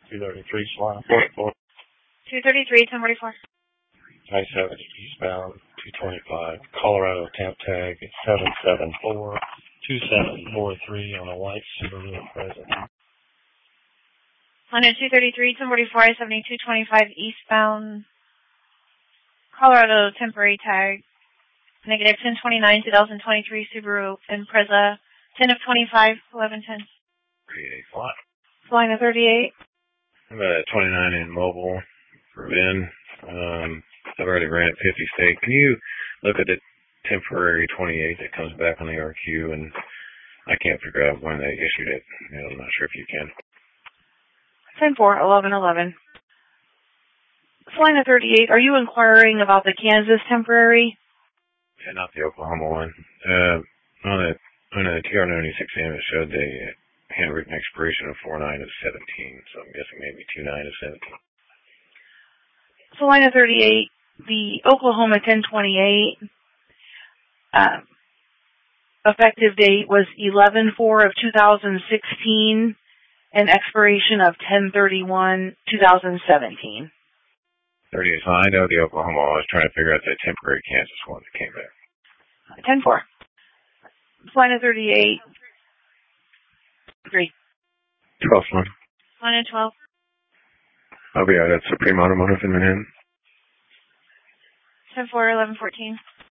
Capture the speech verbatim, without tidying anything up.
two thirty-three, Solana Port, Port. two thirty-three, ten forty-four. I seventy eastbound, two twenty-five, Colorado temp tag, seven seven four, two seven four three on a white Subaru Impreza. London two thirty-three, ten forty-four, I seventy, two twenty-five eastbound, Colorado temporary tag, negative ten twenty-nine, twenty twenty-three Subaru Impreza, ten of twenty-five, eleven ten. thirty-eight flat. Flying a thirty-eight. I'm at twenty-nine in mobile for Ben. Um, I've already ran at fifty state. Can you look at the temporary twenty-eight that comes back on the R Q? And I can't figure out when they issued it. And I'm not sure if you can. ten four, eleven eleven. Flying a thirty-eight, are you inquiring about the Kansas temporary? Yeah, not the Oklahoma one. Uh, on the on the T R ninety-six M, it showed the handwritten expiration of four nine of seventeen. So I'm guessing maybe two nine of seventeen. So line of thirty-eight, the Oklahoma ten twenty-eight, uh, effective date was eleven four of two thousand sixteen and expiration of ten thirty-one, twenty seventeen. thirty-eight. So I know the Oklahoma. I was trying to figure out the temporary Kansas one that came back. ten four. Line of thirty-eight, three. twelve one. Line of twelve. I'll be out at Supreme Automotive in Manhattan. ten four, eleven fourteen.